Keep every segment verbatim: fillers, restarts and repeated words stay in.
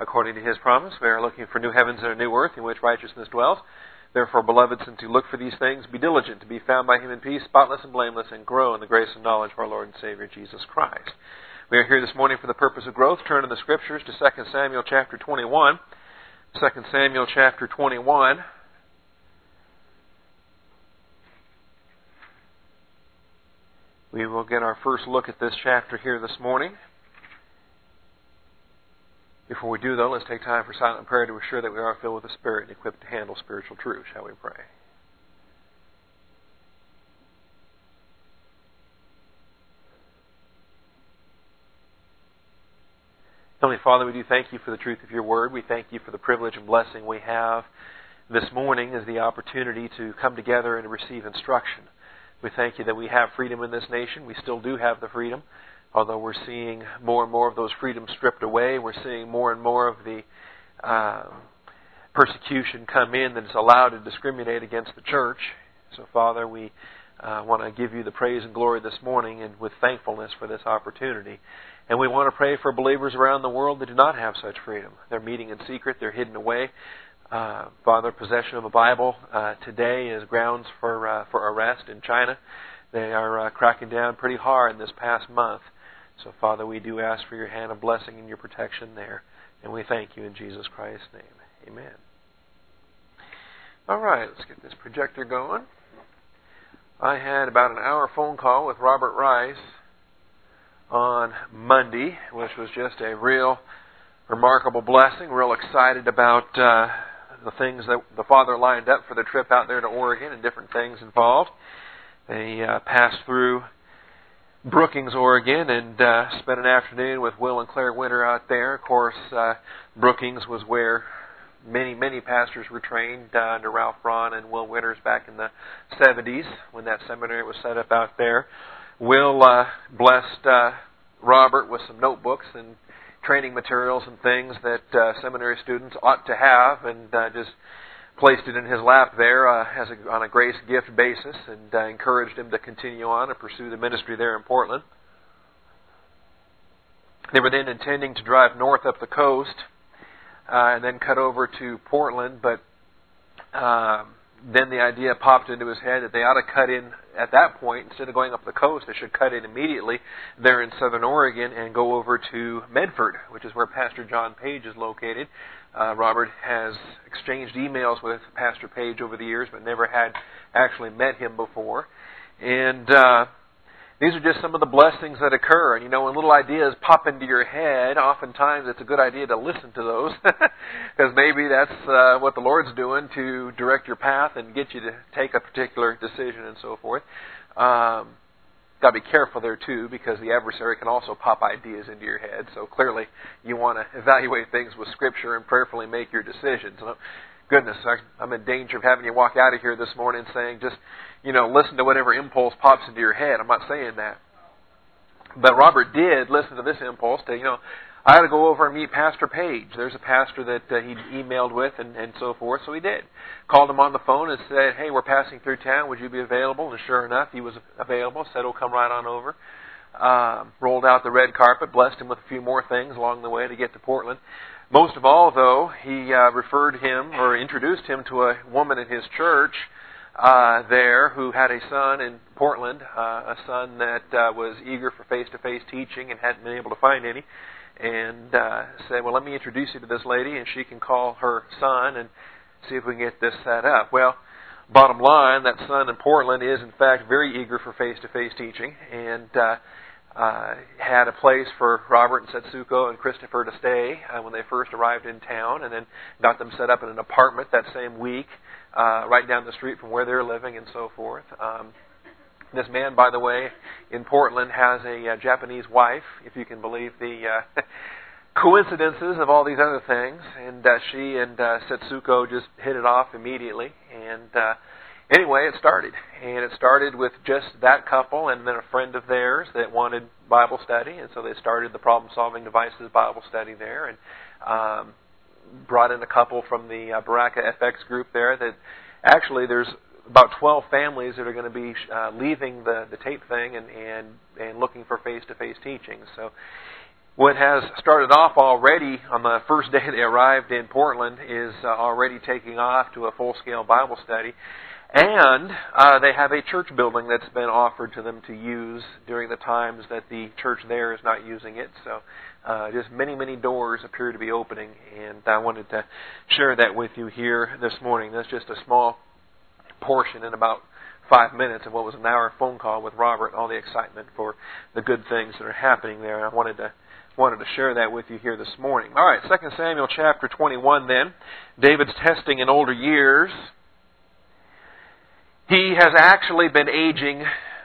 according to His promise. We are looking for new heavens and a new earth in which righteousness dwells. Therefore, beloved, since you look for these things, be diligent to be found by Him in peace, spotless and blameless, and grow in the grace and knowledge of our Lord and Savior, Jesus Christ. We are here this morning for the purpose of growth. Turn in the Scriptures to Second Samuel chapter twenty-one. Second Samuel chapter twenty-one. We will get our first look at this chapter here this morning. Before we do, though, let's take time for silent prayer to assure that we are filled with the Spirit and equipped to handle spiritual truth. Shall we pray? Heavenly Father, we do thank You for the truth of Your Word. We thank You for the privilege and blessing we have this morning as the opportunity to come together and to receive instruction. We thank You that we have freedom in this nation. We still do have the freedom. Although we're seeing more and more of those freedoms stripped away, we're seeing more and more of the uh, persecution come in that is allowed to discriminate against the church. So, Father, we uh, want to give You the praise and glory this morning, and with thankfulness for this opportunity. And we want to pray for believers around the world that do not have such freedom. They're meeting in secret. They're hidden away. Uh, Father, possession of a Bible uh, today is grounds for uh, for arrest in China. They are uh, cracking down pretty hard in this past month. So, Father, we do ask for Your hand of blessing and Your protection there. And we thank You in Jesus Christ's name. Amen. All right, let's get this projector going. I had about an hour phone call with Robert Rice on Monday, which was just a real remarkable blessing. Real excited about uh, the things that the Father lined up for the trip out there to Oregon and different things involved. They uh, passed through Brookings, Oregon, and uh, spent an afternoon with Will and Claire Winter out there. Of course, uh, Brookings was where many, many pastors were trained uh, under Ralph Braun and Will Winters back in the seventies when that seminary was set up out there. Will uh, blessed uh, Robert with some notebooks and training materials and things that uh, seminary students ought to have, and uh, just placed it in his lap there uh, as a, on a grace gift basis, and uh, encouraged him to continue on and pursue the ministry there in Portland. They were then intending to drive north up the coast uh, and then cut over to Portland, but uh, then the idea popped into his head that they ought to cut in at that point. Instead of going up the coast, they should cut in immediately there in southern Oregon and go over to Medford, which is where Pastor John Page is located. Uh, Robert has exchanged emails with Pastor Page over the years, but never had actually met him before. And uh, these are just some of the blessings that occur. And, you know, when little ideas pop into your head, oftentimes it's a good idea to listen to those, because maybe that's uh, what the Lord's doing to direct your path and get you to take a particular decision and so forth. Um, Got to be careful there, too, because the adversary can also pop ideas into your head. So clearly you want to evaluate things with Scripture and prayerfully make your decisions. So, goodness, I'm in danger of having you walk out of here this morning saying just, you know, listen to whatever impulse pops into your head. I'm not saying that. But Robert did listen to this impulse to, you know, I got to go over and meet Pastor Page. There's a pastor that uh, he emailed with and, and so forth. So he did. Called him on the phone and said, hey, we're passing through town. Would you be available? And sure enough, he was available. Said, oh, come right on over. Um, rolled out the red carpet. Blessed him with a few more things along the way to get to Portland. Most of all, though, he uh, referred him or introduced him to a woman in his church uh, there who had a son in Portland, uh, a son that uh, was eager for face-to-face teaching and hadn't been able to find any. And uh, said, well, let me introduce you to this lady, and she can call her son and see if we can get this set up. Well, bottom line, that son in Portland is, in fact, very eager for face-to-face teaching, and uh, uh, had a place for Robert and Setsuko and Christopher to stay uh, when they first arrived in town, and then got them set up in an apartment that same week, uh, right down the street from where they're living and so forth. Um, This man, by the way, in Portland has a uh, Japanese wife, if you can believe the uh, coincidences of all these other things. And uh, she and uh, Setsuko just hit it off immediately. And uh, anyway, it started. And it started with just that couple and then a friend of theirs that wanted Bible study. And so they started the Problem Solving Devices Bible study there. And um, brought in a couple from the uh, Baraka F X group there that actually there's about twelve families that are going to be uh, leaving the, the tape thing and, and, and looking for face-to-face teaching. So what has started off already on the first day they arrived in Portland is uh, already taking off to a full-scale Bible study. And uh, they have a church building that's been offered to them to use during the times that the church there is not using it. So uh, just many, many doors appear to be opening. And I wanted to share that with you here this morning. That's just a small portion in about five minutes of what was an hour phone call with Robert, all the excitement for the good things that are happening there. I wanted to wanted to share that with you here this morning. All right, Second Samuel chapter twenty-one then. David's testing in older years. He has actually been aging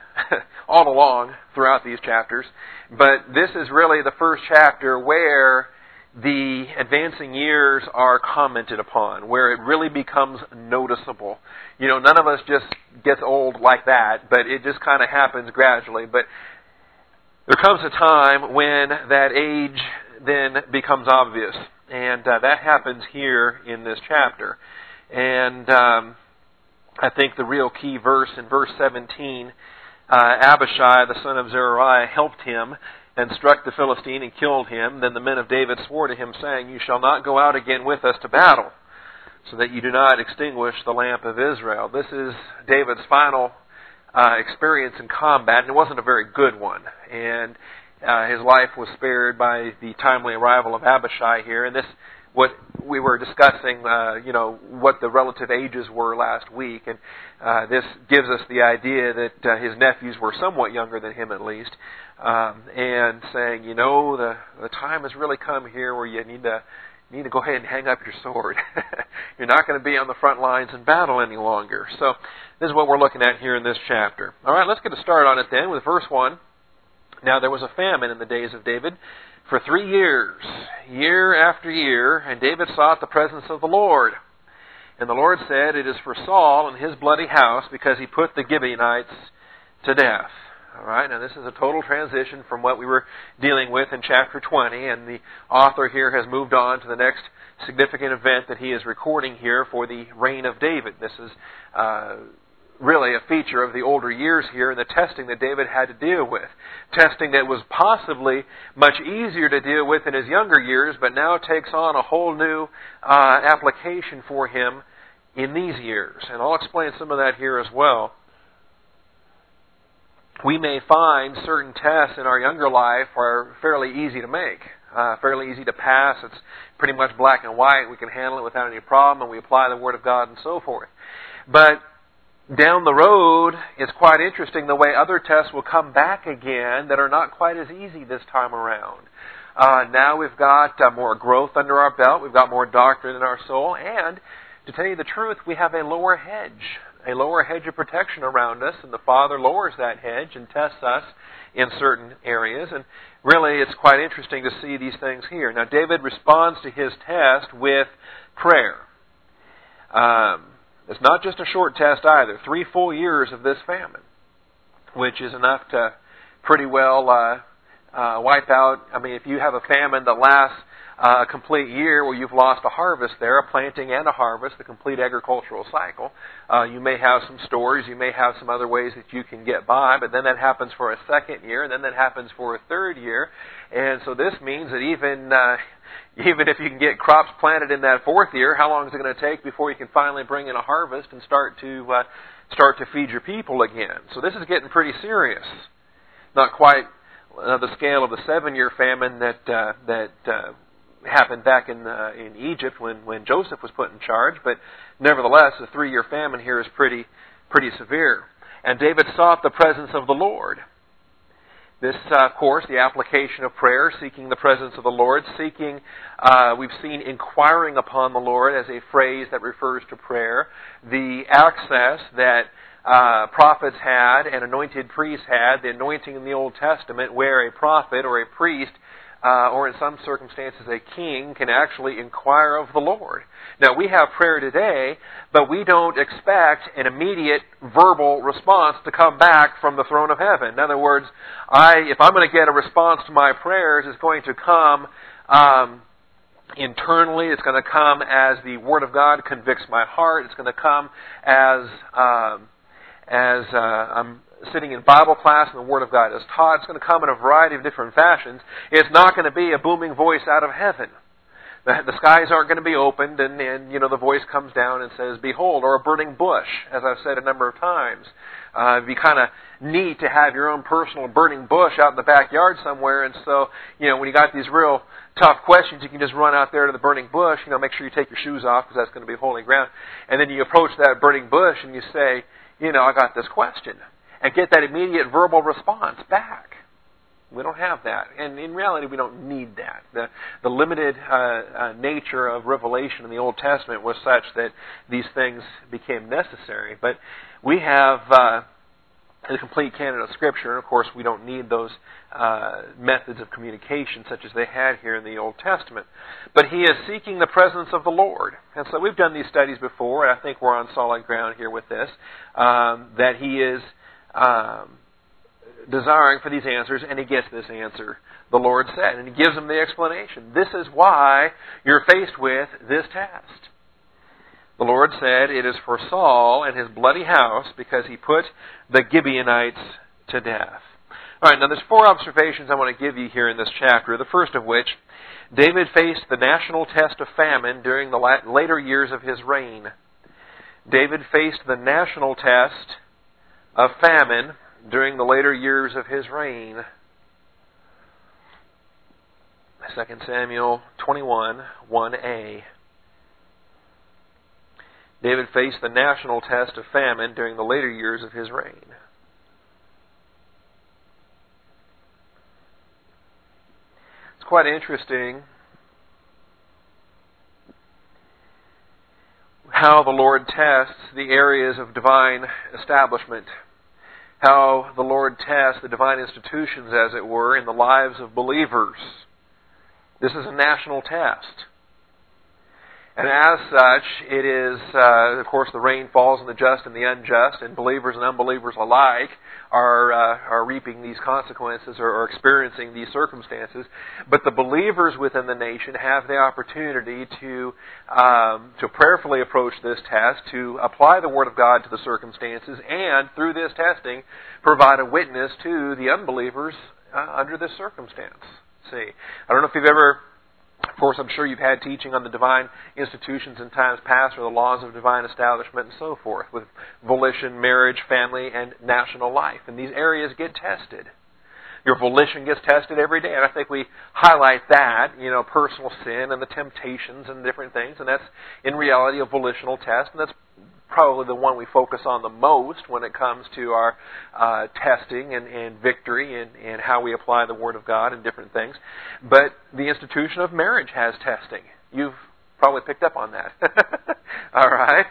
all along throughout these chapters, but this is really the first chapter where the advancing years are commented upon, where it really becomes noticeable. You know, none of us just gets old like that, but it just kind of happens gradually. But there comes a time when that age then becomes obvious, and uh, that happens here in this chapter. And um, I think the real key verse in verse seventeen, uh, Abishai, the son of Zeruiah, helped him and struck the Philistine and killed him. Then the men of David swore to him, saying, "You shall not go out again with us to battle, so that you do not extinguish the lamp of Israel." This is David's final uh, experience in combat, and it wasn't a very good one. And uh, his life was spared by the timely arrival of Abishai here. And this, what we were discussing, uh, you know, what the relative ages were last week, and uh, this gives us the idea that uh, his nephews were somewhat younger than him at least, um, and saying, you know, the the time has really come here where you need to you need to go ahead and hang up your sword. You're not going to be on the front lines in battle any longer. So this is what we're looking at here in this chapter. All right, let's get a start on it then with verse one. Now there was a famine in the days of David for three years, year after year, and David sought the presence of the Lord. And the Lord said, "It is for Saul and his bloody house, because he put the Gibeonites to death." All right, now this is a total transition from what we were dealing with in chapter twenty, and the author here has moved on to the next significant event that he is recording here for the reign of David. This is uh, really a feature of the older years here and the testing that David had to deal with. Testing that was possibly much easier to deal with in his younger years, but now takes on a whole new uh, application for him in these years. And I'll explain some of that here as well. We may find certain tests in our younger life are fairly easy to make, uh, fairly easy to pass. It's pretty much black and white. We can handle it without any problem, and we apply the Word of God and so forth. But down the road, it's quite interesting the way other tests will come back again that are not quite as easy this time around. Uh, now we've got uh, more growth under our belt. We've got more doctrine in our soul. And to tell you the truth, we have a lower hedge, a lower hedge of protection around us. And the Father lowers that hedge and tests us in certain areas. And really, it's quite interesting to see these things here. Now, David responds to his test with prayer. Um, It's not just a short test either. Three full years of this famine, which is enough to pretty well uh, uh, wipe out. I mean, if you have a famine that lasts uh, a complete year where you've lost a harvest there, a planting and a harvest, the complete agricultural cycle, uh, you may have some stores, you may have some other ways that you can get by, but then that happens for a second year, and then that happens for a third year. And so this means that even... Uh, Even if you can get crops planted in that fourth year, how long is it going to take before you can finally bring in a harvest and start to uh, start to feed your people again? So this is getting pretty serious. Not quite uh, the scale of the seven-year famine that uh, that uh, happened back in uh, in Egypt when, when Joseph was put in charge, but nevertheless, the three-year famine here is pretty pretty severe. And David sought the presence of the Lord. This, uh, of course, the application of prayer, seeking the presence of the Lord, seeking, uh, we've seen inquiring upon the Lord as a phrase that refers to prayer. The access that uh, prophets had and anointed priests had, the anointing in the Old Testament where a prophet or a priest uh, or in some circumstances a king can actually inquire of the Lord. Now, we have prayer today, but we don't expect an immediate verbal response to come back from the throne of heaven. In other words, I, if I'm going to get a response to my prayers, it's going to come um, internally. It's going to come as the Word of God convicts my heart. It's going to come as um, as uh, I'm sitting in Bible class and the Word of God is taught. It's going to come in a variety of different fashions. It's not going to be a booming voice out of heaven. The, the skies aren't going to be opened and, and, you know, the voice comes down and says, "Behold," or a burning bush, as I've said a number of times. Uh, it'd be kind of neat to have your own personal burning bush out in the backyard somewhere, and so, you know, when you got these real tough questions, you can just run out there to the burning bush, you know, make sure you take your shoes off because that's going to be holy ground, and then you approach that burning bush and you say, you know, "I got this question," and get that immediate verbal response back. We don't have that. And in reality, we don't need that. The, the limited uh, uh, nature of revelation in the Old Testament was such that these things became necessary. But we have uh, the complete canon of Scripture, and of course we don't need those uh, methods of communication such as they had here in the Old Testament. But he is seeking the presence of the Lord. And so we've done these studies before, and I think we're on solid ground here with this, um, that he is Um, desiring for these answers, and he gets this answer, the Lord said, and he gives him the explanation. This is why you're faced with this test. The Lord said, "It is for Saul and his bloody house, because he put the Gibeonites to death." All right, now there's four observations I want to give you here in this chapter, the first of which, David faced the national test of famine during the later years of his reign. David faced the national test of famine during the later years of his reign. Second Samuel twenty-one, one a. David faced the national test of famine during the later years of his reign. It's quite interesting how the Lord tests the areas of divine establishment, how the Lord tests the divine institutions, as it were, in the lives of believers. This is a national test. And as such, it is, uh, of course, the rain falls on the just and the unjust, and believers and unbelievers alike are uh, are reaping these consequences or, or experiencing these circumstances. But the believers within the nation have the opportunity to um, to prayerfully approach this test, to apply the Word of God to the circumstances, and through this testing, provide a witness to the unbelievers uh, under this circumstance. See, I don't know if you've ever... Of course, I'm sure you've had teaching on the divine institutions in times past, or the laws of divine establishment and so forth, with volition, marriage, family, and national life. And these areas get tested. Your volition gets tested every day. And I think we highlight that, you know, personal sin and the temptations and different things. And that's, in reality, a volitional test. And that's probably the one we focus on the most when it comes to our uh, testing and, and victory and, and how we apply the Word of God and different things. But the institution of marriage has testing. You've probably picked up on that. All right?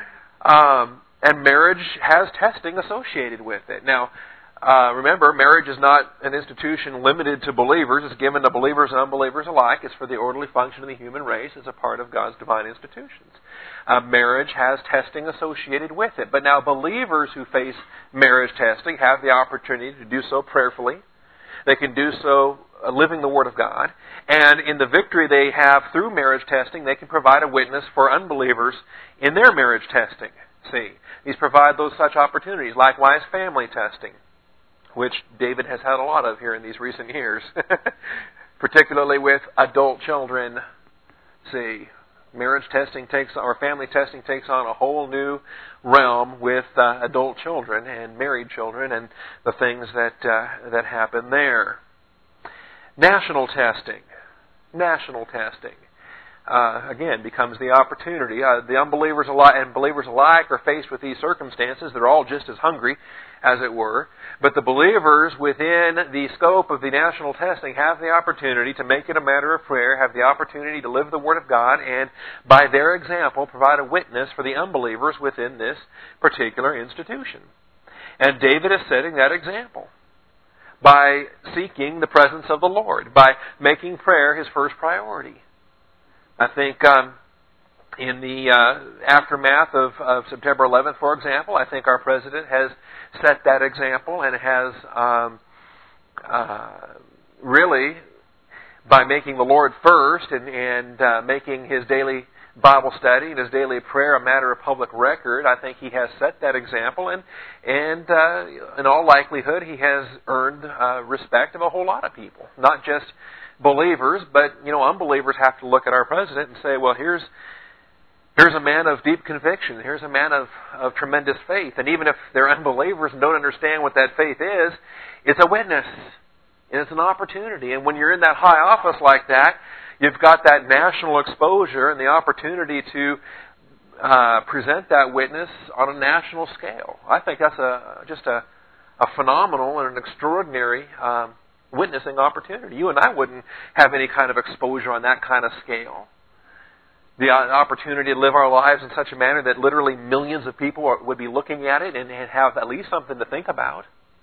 Um, and marriage has testing associated with it. Now, Uh, remember, marriage is not an institution limited to believers. It's given to believers and unbelievers alike. It's for the orderly function of the human race. It's a part of God's divine institutions. Uh, marriage has testing associated with it. But now believers who face marriage testing have the opportunity to do so prayerfully. They can do so uh, living the Word of God. And in the victory they have through marriage testing, they can provide a witness for unbelievers in their marriage testing. See, these provide those such opportunities. Likewise, family testing, which David has had a lot of here in these recent years, particularly with adult children. See, marriage testing takes, or family testing takes on a whole new realm with uh, adult children and married children and the things that uh, that happen there. National testing, national testing. Uh, again, becomes the opportunity. Uh, the unbelievers alike and believers alike are faced with these circumstances. They're all just as hungry, as it were. But the believers within the scope of the national testing have the opportunity to make it a matter of prayer, have the opportunity to live the Word of God, and by their example provide a witness for the unbelievers within this particular institution. And David is setting that example by seeking the presence of the Lord, by making prayer his first priority. I think um, in the uh, aftermath of, of September eleventh, for example, I think our President has set that example and has um, uh, really, by making the Lord first and, and uh, making his daily Bible study and his daily prayer a matter of public record, I think he has set that example, and and uh, in all likelihood, he has earned uh, respect of a whole lot of people, not just believers, but you know, unbelievers have to look at our president and say, well, here's here's a man of deep conviction, here's a man of, of tremendous faith, and even if they're unbelievers and don't understand what that faith is, it's a witness, and it's an opportunity, and when you're in that high office like that, you've got that national exposure and the opportunity to uh, present that witness on a national scale. I think that's a just a, a phenomenal and an extraordinary um, witnessing opportunity. You and I wouldn't have any kind of exposure on that kind of scale. The opportunity to live our lives in such a manner that literally millions of people would be looking at it and have at least something to think about.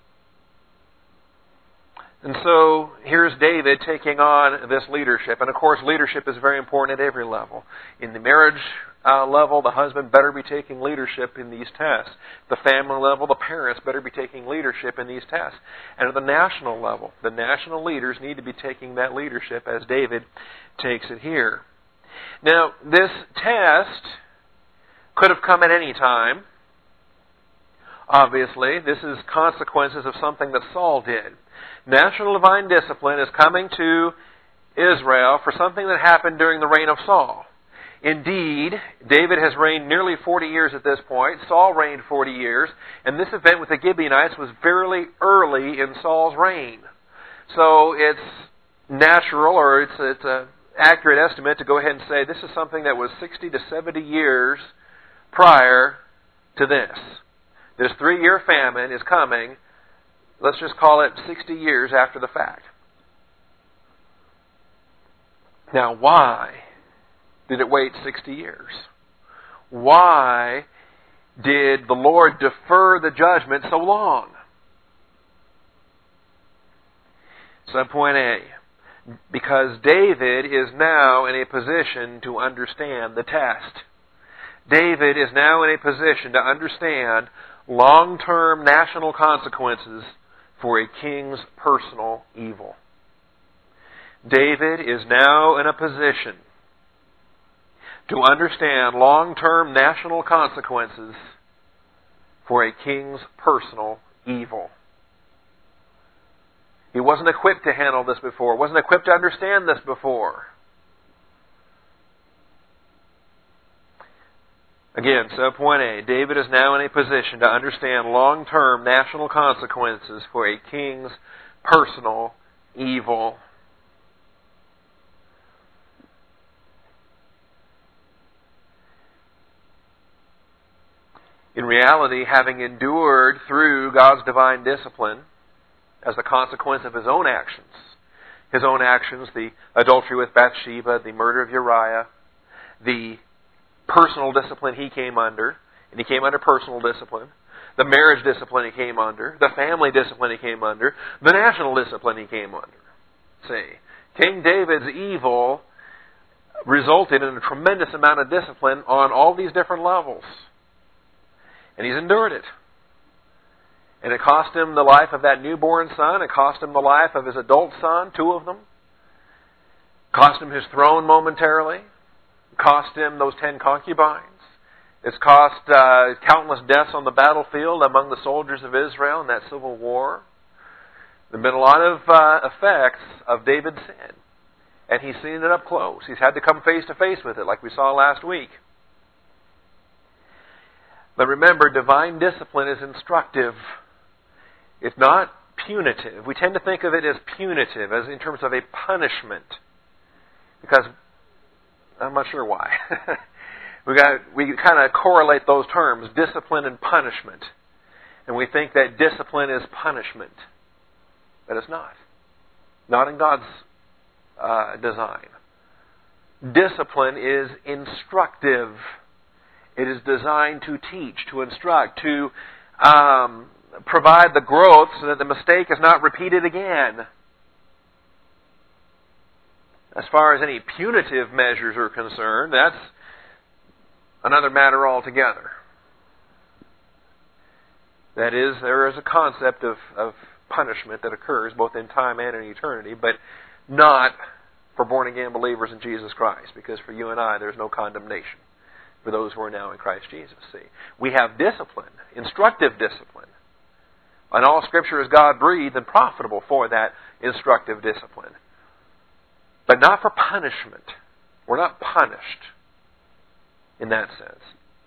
And so here's David taking on this leadership. And of course, leadership is very important at every level. In the marriage uh, level, the husband better be taking leadership in these tests. The family level, the parents better be taking leadership in these tests. And at the national level, the national leaders need to be taking that leadership as David takes it here. Now, this test could have come at any time. Obviously, this is consequences of something that Saul did. National divine discipline is coming to Israel for something that happened during the reign of Saul. Indeed, David has reigned nearly forty years at this point. Saul reigned forty years. And this event with the Gibeonites was fairly early in Saul's reign. So it's natural, or it's it's an accurate estimate to go ahead and say this is something that was sixty to seventy years prior to this. This three-year famine is coming, let's just call it sixty years after the fact. Now, why did it wait sixty years? Why did the Lord defer the judgment so long? Subpoint A. Because David is now in a position to understand the test. David is now in a position to understand long-term national consequences for a king's personal evil. David is now in a position to understand long-term national consequences for a king's personal evil. He wasn't equipped to handle this before, wasn't equipped to understand this before. Again, so point A, David is now in a position to understand long-term national consequences for a king's personal evil. In reality, having endured through God's divine discipline as a consequence of his own actions, his own actions, the adultery with Bathsheba, the murder of Uriah, the personal discipline he came under, and he came under personal discipline, the marriage discipline he came under, the family discipline he came under, the national discipline he came under. See, King David's evil resulted in a tremendous amount of discipline on all these different levels. And he's endured it. And it cost him the life of that newborn son. It cost him the life of his adult son, two of them. It cost him his throne momentarily. It cost him those ten concubines. It's cost uh, countless deaths on the battlefield among the soldiers of Israel in that civil war. There have been a lot of uh, effects of David's sin. And he's seen it up close. He's had to come face to face with it like we saw last week. But remember, divine discipline is instructive. It's not punitive. We tend to think of it as punitive, as in terms of a punishment. Because, I'm not sure why. we got we kind of correlate those terms, discipline and punishment. And we think that discipline is punishment. But it's not. Not in God's uh, design. Discipline is instructive. It is designed to teach, to instruct, to um, provide the growth so that the mistake is not repeated again. As far as any punitive measures are concerned, that's another matter altogether. That is, there is a concept of, of punishment that occurs both in time and in eternity, but not for born-again believers in Jesus Christ, because for you and I, there's no condemnation for those who are now in Christ Jesus. See, we have discipline, instructive discipline. And all Scripture is God-breathed and profitable for that instructive discipline. But not for punishment. We're not punished in that sense.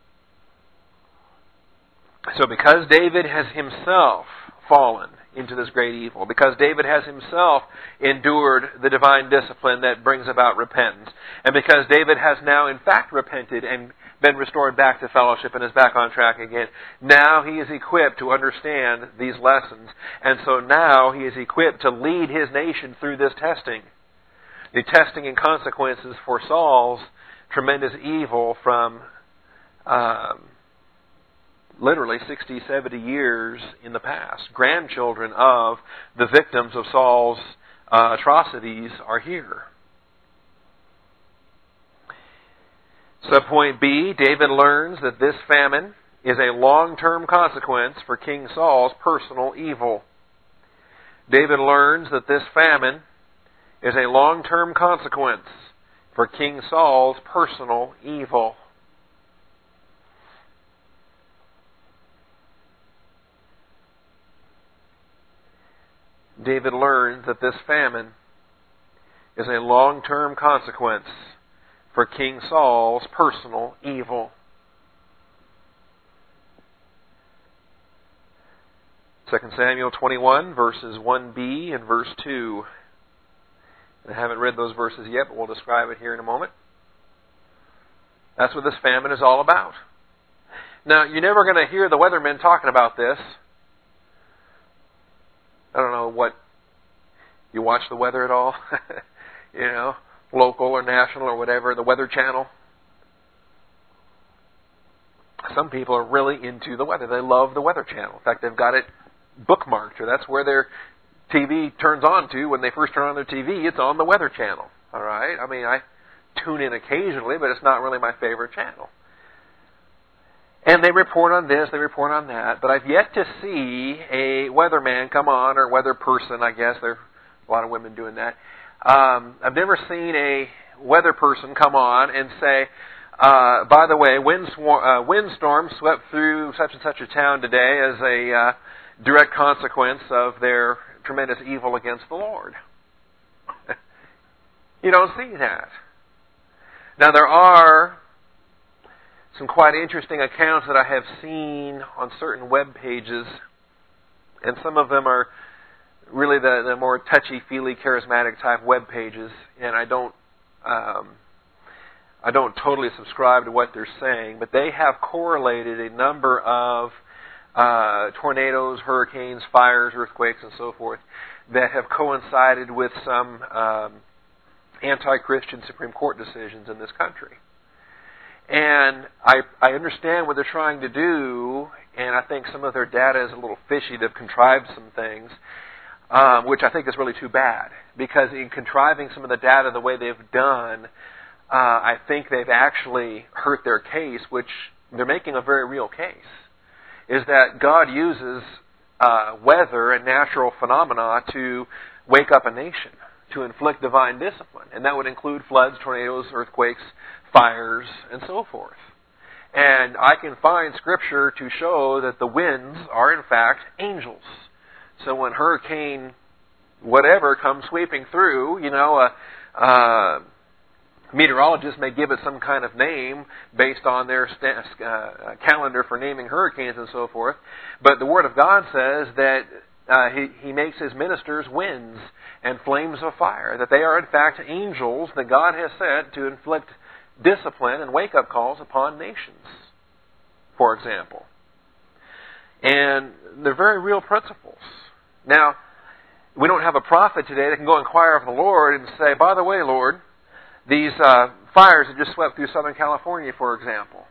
So because David has himself fallen into this great evil, because David has himself endured the divine discipline that brings about repentance, and because David has now in fact repented and been restored back to fellowship and is back on track again, now he is equipped to understand these lessons. And so now he is equipped to lead his nation through this testing. The testing and consequences for Saul's tremendous evil from um, literally sixty, seventy years in the past. Grandchildren of the victims of Saul's uh, atrocities are here. Subpoint B, David learns that this famine is a long-term consequence for King Saul's personal evil. David learns that this famine is a long-term consequence for King Saul's personal evil. David learns that this famine is a long-term consequence for King Saul's personal evil. Second Samuel twenty-one, verses one b and verse two. I haven't read those verses yet, but we'll describe it here in a moment. That's what this famine is all about. Now, you're never going to hear the weathermen talking about this. I don't know what, you watch the weather at all? You know, local or national or whatever, the Weather Channel. Some people are really into the weather. They love the Weather Channel. In fact, they've got it bookmarked, or that's where their T V turns on to. When they first turn on their T V, it's on the Weather Channel. All right? I mean, I tune in occasionally, but it's not really my favorite channel. And they report on this, they report on that, but I've yet to see a weatherman come on, or weather person, I guess. There are a lot of women doing that. Um, I've never seen a weather person come on and say, uh, by the way, wind sw- uh, windstorm swept through such and such a town today as a uh, direct consequence of their tremendous evil against the Lord. You don't see that. Now, there are some quite interesting accounts that I have seen on certain web pages, and some of them are really the, the more touchy-feely, charismatic type web pages, and I don't um, I don't totally subscribe to what they're saying, but they have correlated a number of uh, tornadoes, hurricanes, fires, earthquakes, and so forth that have coincided with some um, anti-Christian Supreme Court decisions in this country. And I, I understand what they're trying to do, and I think some of their data is a little fishy. They've contrived some things, um, which I think is really too bad. Because in contriving some of the data the way they've done, uh, I think they've actually hurt their case, which they're making a very real case, is that God uses uh, weather and natural phenomena to wake up a nation, to inflict divine discipline. And that would include floods, tornadoes, earthquakes, fires, and so forth. And I can find Scripture to show that the winds are in fact angels. So when hurricane whatever comes sweeping through, you know, a, a meteorologist may give it some kind of name based on their st- uh, calendar for naming hurricanes and so forth. But the Word of God says that uh, he, he makes His ministers winds and flames of fire, that they are in fact angels that God has sent to inflict discipline and wake-up calls upon nations, for example. And they're very real principles. Now, we don't have a prophet today that can go inquire of the Lord and say, by the way, Lord, these uh, fires that just swept through Southern California, for example,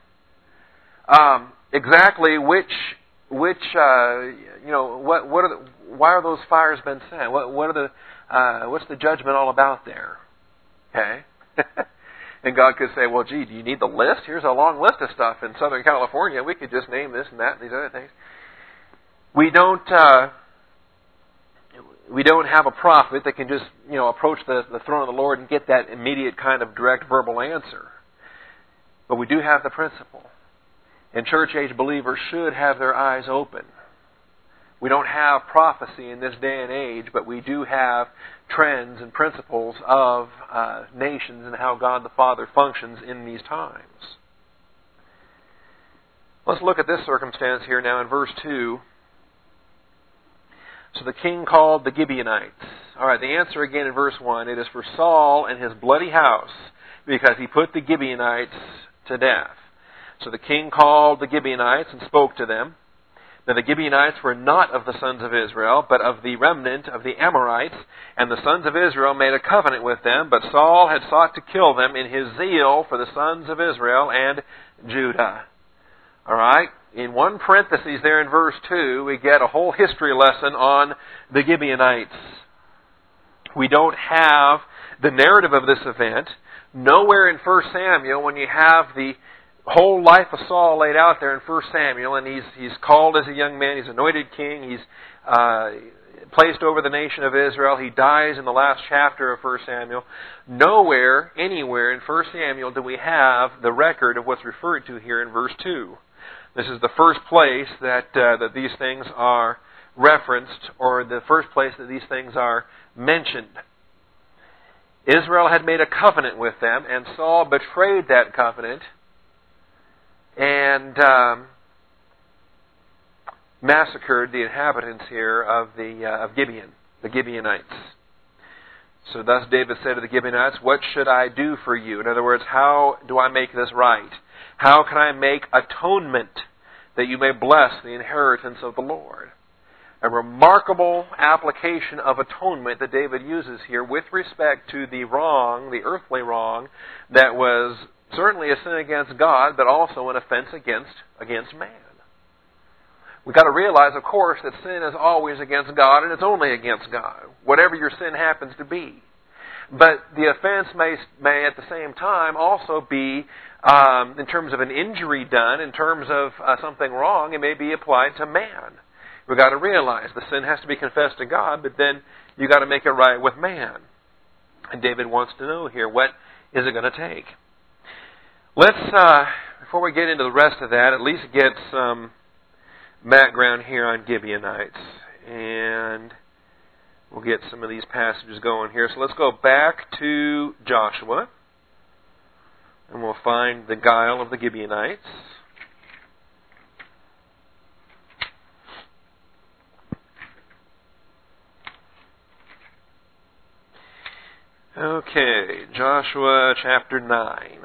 um, exactly which, which, uh, you know, what, what are the, why are those fires been sent? What, what are the, uh, what's the judgment all about there? Okay. And God could say, well, gee, do you need the list? Here's a long list of stuff in Southern California. We could just name this and that and these other things. We don't, uh, we don't have a prophet that can just, you know, approach the, the throne of the Lord and get that immediate kind of direct verbal answer. But we do have the principle. And church age believers should have their eyes open. We don't have prophecy in this day and age, but we do have trends and principles of uh, nations and how God the Father functions in these times. Let's look at this circumstance here now in verse two. So the king called the Gibeonites. All right, the answer again in verse one, it is for Saul and his bloody house, because he put the Gibeonites to death. So the king called the Gibeonites and spoke to them. Now the Gibeonites were not of the sons of Israel, but of the remnant of the Amorites, and the sons of Israel made a covenant with them, but Saul had sought to kill them in his zeal for the sons of Israel and Judah. All right? In one parenthesis there in verse two, we get a whole history lesson on the Gibeonites. We don't have the narrative of this event. Nowhere in First Samuel, when you have the whole life of Saul laid out there in First Samuel, and he's he's called as a young man, he's anointed king, he's uh, placed over the nation of Israel, he dies in the last chapter of First Samuel. Nowhere, anywhere in First Samuel do we have the record of what's referred to here in verse two. This is the first place that uh, that these things are referenced, or the first place that these things are mentioned. Israel had made a covenant with them, and Saul betrayed that covenant and um, massacred the inhabitants here of the uh, of Gibeon, the Gibeonites. So thus David said to the Gibeonites, "What should I do for you?" In other words, how do I make this right? How can I make atonement that you may bless the inheritance of the Lord? A remarkable application of atonement that David uses here with respect to the wrong, the earthly wrong, that was certainly a sin against God, but also an offense against, against man. We've got to realize, of course, that sin is always against God, and it's only against God, whatever your sin happens to be. But the offense may, may at the same time also be, um, in terms of an injury done, in terms of uh, something wrong, it may be applied to man. We've got to realize the sin has to be confessed to God, but then you've got to make it right with man. And David wants to know here, what is it going to take? Let's, uh, before we get into the rest of that, at least get some background here on Gibeonites. And we'll get some of these passages going here. So let's go back to Joshua, and we'll find the guile of the Gibeonites. Okay, Joshua chapter nine.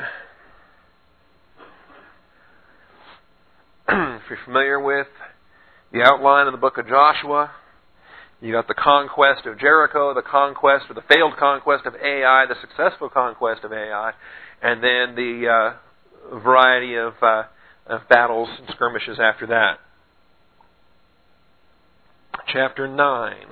If you're familiar with the outline of the book of Joshua, you got the conquest of Jericho, the conquest or the failed conquest of Ai, the successful conquest of Ai, and then the uh, variety of, uh, of battles and skirmishes after that. Chapter nine.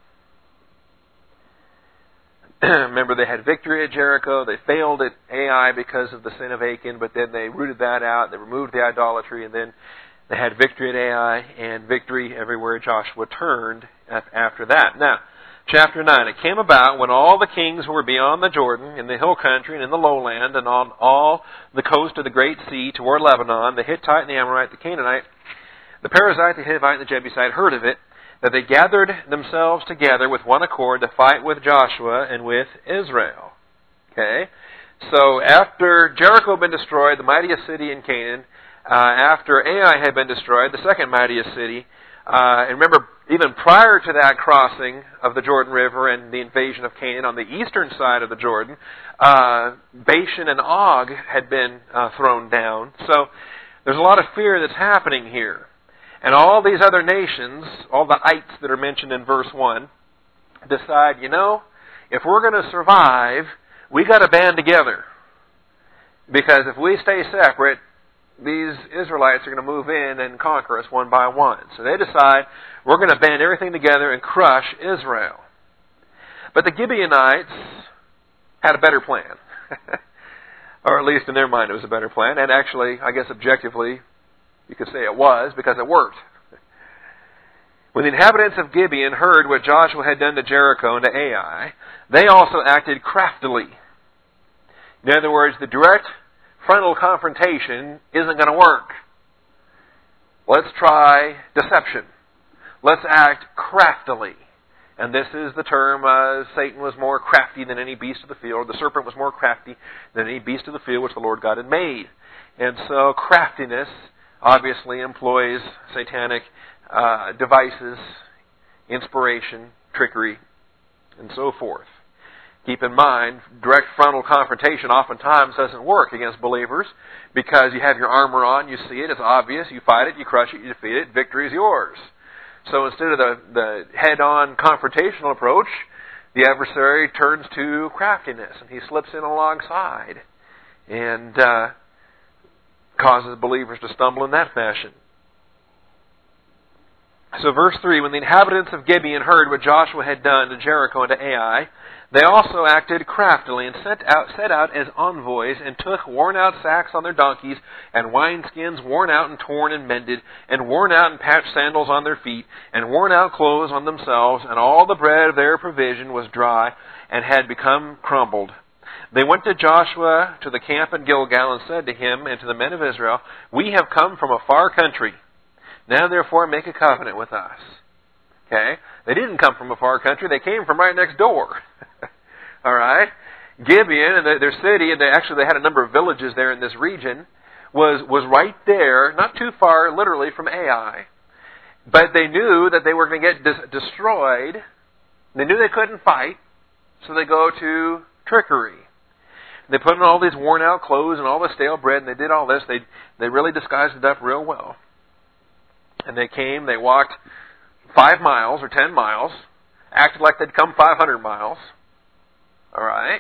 Remember, they had victory at Jericho. They failed at Ai because of the sin of Achan, but then they rooted that out. They removed the idolatry, and then they had victory at Ai and victory everywhere Joshua turned after that. Now, chapter nine. It came about when all the kings who were beyond the Jordan, in the hill country and in the lowland, and on all the coast of the great sea toward Lebanon, the Hittite and the Amorite, the Canaanite, the Perizzite, the Hivite, and the Jebusite heard of it, that they gathered themselves together with one accord to fight with Joshua and with Israel. Okay? So after Jericho had been destroyed, the mightiest city in Canaan, uh, after Ai had been destroyed, the second mightiest city, uh, and remember, even prior to that crossing of the Jordan River and the invasion of Canaan on the eastern side of the Jordan, uh, Bashan and Og had been uh, thrown down. So there's a lot of fear that's happening here. And all these other nations, all the ites that are mentioned in verse one, decide, you know, if we're going to survive, we got to band together. Because if we stay separate, these Israelites are going to move in and conquer us one by one. So they decide, we're going to band everything together and crush Israel. But the Gibeonites had a better plan. Or at least in their mind it was a better plan. And actually, I guess objectively, you could say it was, because it worked. When the inhabitants of Gibeon heard what Joshua had done to Jericho and to Ai, they also acted craftily. In other words, the direct frontal confrontation isn't going to work. Let's try deception. Let's act craftily. And this is the term, uh, Satan was more crafty than any beast of the field. The serpent was more crafty than any beast of the field which the Lord God had made. And so craftiness obviously employs satanic uh, devices, inspiration, trickery, and so forth. Keep in mind, direct frontal confrontation oftentimes doesn't work against believers because you have your armor on, you see it, it's obvious, you fight it, you crush it, you defeat it, victory is yours. So instead of the, the head-on confrontational approach, the adversary turns to craftiness, and he slips in alongside and uh, causes believers to stumble in that fashion. So verse three, when the inhabitants of Gibeon heard what Joshua had done to Jericho and to Ai, they also acted craftily and sent out, set out as envoys and took worn-out sacks on their donkeys and wineskins worn out and torn and mended and worn out and patched sandals on their feet and worn-out clothes on themselves, and all the bread of their provision was dry and had become crumbled. They went to Joshua to the camp in Gilgal and said to him and to the men of Israel, "We have come from a far country. Now therefore make a covenant with us." Okay? They didn't come from a far country. They came from right next door. All right? Gibeon, and their city, and they actually they had a number of villages there in this region, was, was right there, not too far literally from Ai. But they knew that they were going to get dis- destroyed. They knew they couldn't fight, so they go to trickery. They put on all these worn-out clothes and all the stale bread, and they did all this. They, they really disguised it up real well. And they came, they walked five miles or ten miles, acted like they'd come five hundred miles. All right?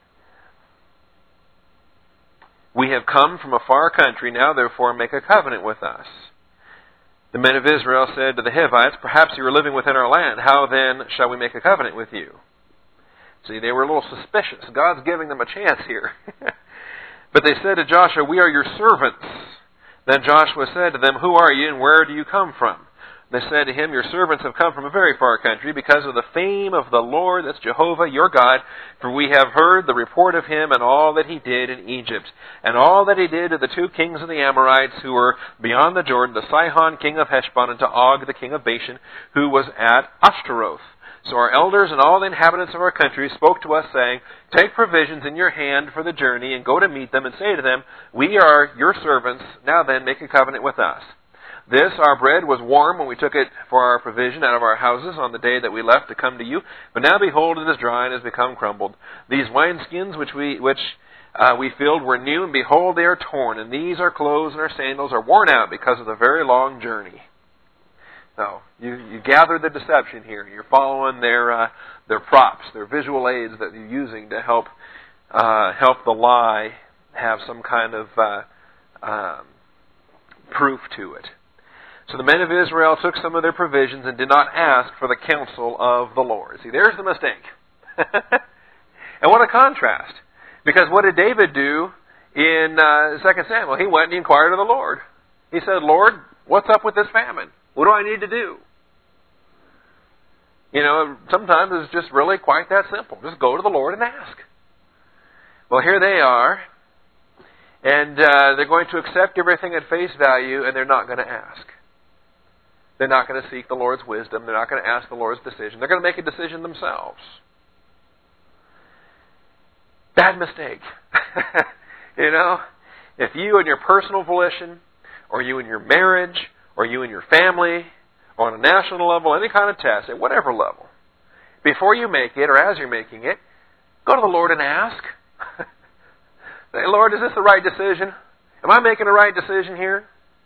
"We have come from a far country, now therefore make a covenant with us." The men of Israel said to the Hivites, "Perhaps you are living within our land. How then shall we make a covenant with you?" See, they were a little suspicious. God's giving them a chance here. But they said to Joshua, "We are your servants." Then Joshua said to them, "Who are you and where do you come from?" They said to him, "Your servants have come from a very far country because of the fame of the Lord," that's Jehovah, "your God, for we have heard the report of him and all that he did in Egypt, and all that he did to the two kings of the Amorites who were beyond the Jordan, to Sihon king of Heshbon and to Og the king of Bashan, who was at Ashtaroth. So our elders and all the inhabitants of our country spoke to us, saying, Take provisions in your hand for the journey, and go to meet them, and say to them, We are your servants, now then make a covenant with us. This, our bread, was warm when we took it for our provision out of our houses on the day that we left to come to you. But now behold, it is dry and has become crumbled. These wineskins which we which uh, we filled were new, and behold, they are torn. And these, our clothes and our sandals, are worn out because of the very long journey. So, you, you gather the deception here. You're following their uh, their props, their visual aids that you're using to help uh, help the lie have some kind of uh, um, proof to it. So the men of Israel took some of their provisions and did not ask for the counsel of the Lord. See, there's the mistake. And what a contrast. Because what did David do in uh, Second Samuel? He went and he inquired of the Lord. He said, Lord, what's up with this famine? What do I need to do? You know, sometimes it's just really quite that simple. Just go to the Lord and ask. Well, here they are. And uh, they're going to accept everything at face value, and they're not going to ask. They're not going to seek the Lord's wisdom. They're not going to ask the Lord's decision. They're going to make a decision themselves. Bad mistake. You know, if you in your personal volition, or you in your marriage, or you in your family, or on a national level, any kind of test, at whatever level, before you make it, or as you're making it, go to the Lord and ask. Say, Lord, is this the right decision? Am I making the right decision here?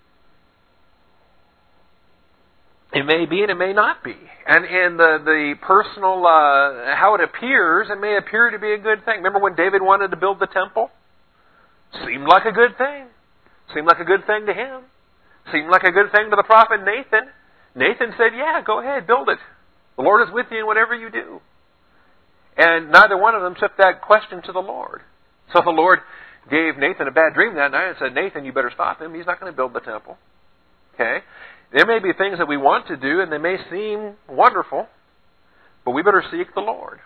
It may be and it may not be. And in the, the personal, uh, how it appears, it may appear to be a good thing. Remember when David wanted to build the temple? Seemed like a good thing. Seemed like a good thing to him. Seemed like a good thing to the prophet Nathan. Nathan said, yeah, go ahead, build it. The Lord is with you in whatever you do. And neither one of them took that question to the Lord. So the Lord gave Nathan a bad dream that night and said, Nathan, you better stop him. He's not going to build the temple. Okay? There may be things that we want to do, and they may seem wonderful, but we better seek the Lord.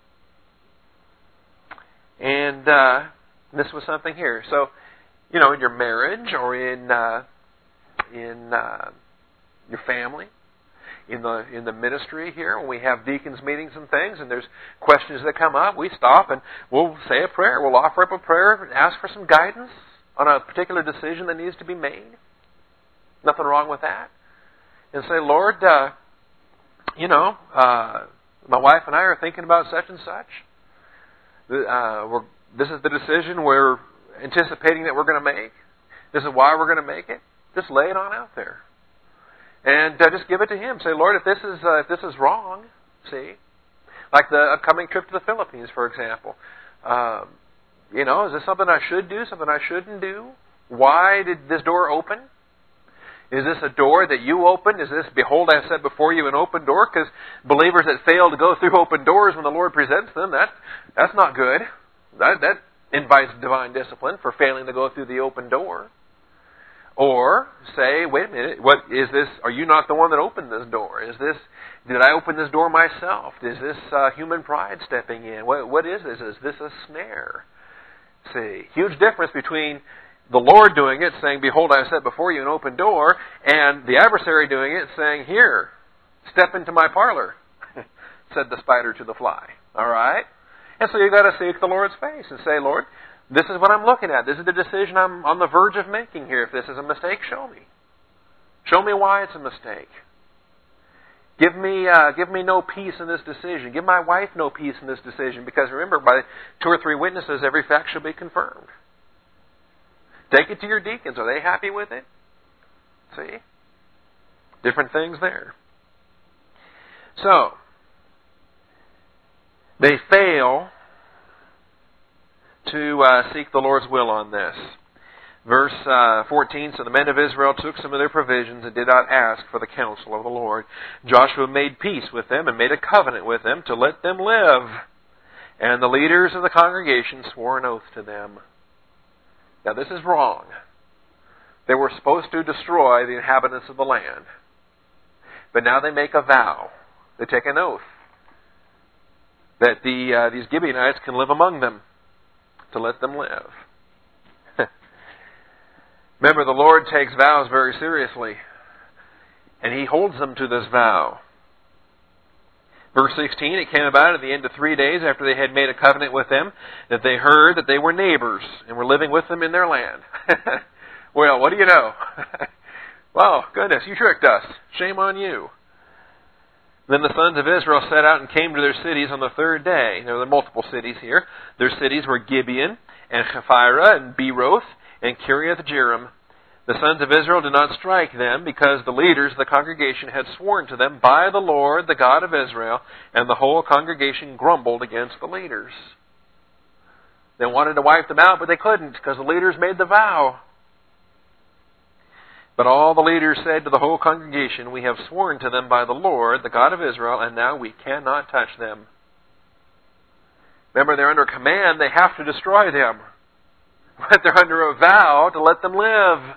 And uh, this was something here. So, you know, in your marriage or in uh, in uh, your family, in the in the ministry here, when we have deacons meetings and things, and there's questions that come up, we stop and we'll say a prayer. We'll offer up a prayer and ask for some guidance on a particular decision that needs to be made. Nothing wrong with that. And say, Lord, uh, you know, uh, my wife and I are thinking about such and such. Uh, we're, this is the decision we're anticipating that we're going to make. This is why we're going to make it. Just lay it on out there. And uh, just give it to Him. Say, Lord, if this is uh, if this is wrong, see, like the upcoming trip to the Philippines, for example. Um, you know, is this something I should do, something I shouldn't do? Why did this door open? Is this a door that you opened? Is this, behold, I set before you an open door? Because believers that fail to go through open doors when the Lord presents them, that that's not good. That that invites divine discipline for failing to go through the open door. Or say, wait a minute, what is this? Are you not the one that opened this door? Is this? Did I open this door myself? Is this uh, human pride stepping in? What what is this? Is this a snare? See, huge difference between the Lord doing it, saying, behold, I have set before you an open door, and the adversary doing it, saying, here, step into my parlor, said the spider to the fly. All right? And so you've got to seek the Lord's face and say, Lord, this is what I'm looking at. This is the decision I'm on the verge of making here. If this is a mistake, show me. Show me why it's a mistake. Give me uh, give me no peace in this decision. Give my wife no peace in this decision. Because remember, by two or three witnesses, every fact shall be confirmed. Take it to your deacons. Are they happy with it? See? Different things there. So, they fail to uh, seek the Lord's will on this. Verse uh, fourteen, so the men of Israel took some of their provisions and did not ask for the counsel of the Lord. Joshua made peace with them and made a covenant with them to let them live. And the leaders of the congregation swore an oath to them. Now this is wrong. They were supposed to destroy the inhabitants of the land. But now they make a vow. They take an oath that the uh, these Gibeonites can live among them, to let them live. Remember, the Lord takes vows very seriously, and He holds them to this vow. Verse sixteen, it came about at the end of three days after they had made a covenant with them that they heard that they were neighbors and were living with them in their land. Well, what do you know? Well, goodness, you tricked us. Shame on you. Then the sons of Israel set out and came to their cities on the third day. There were multiple cities here. Their cities were Gibeon and Chephirah and Beeroth and Kiriath-Jearim. The sons of Israel did not strike them because the leaders of the congregation had sworn to them by the Lord, the God of Israel, and the whole congregation grumbled against the leaders. They wanted to wipe them out, but they couldn't because the leaders made the vow. But all the leaders said to the whole congregation, we have sworn to them by the Lord, the God of Israel, and now we cannot touch them. Remember, they're under command. They have to destroy them. But they're under a vow to let them live.